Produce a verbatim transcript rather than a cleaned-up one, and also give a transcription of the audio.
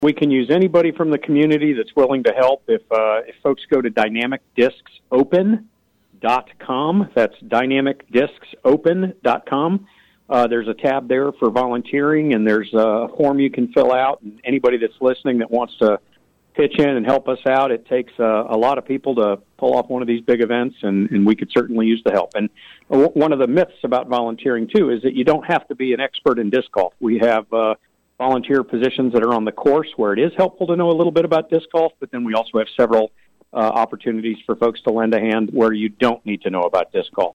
We can use anybody from the community that's willing to help. If uh, if folks go to dynamic discs open dot com, that's dynamic discs open dot com, uh, there's a tab there for volunteering, and there's a form you can fill out. And anybody that's listening that wants to pitch in and help us out, it takes uh, a lot of people to pull off one of these big events, and, and we could certainly use the help. And w- one of the myths about volunteering, too, is that you don't have to be an expert in disc golf. We have uh, volunteer positions that are on the course where it is helpful to know a little bit about disc golf, but then we also have several uh, opportunities for folks to lend a hand where you don't need to know about disc golf.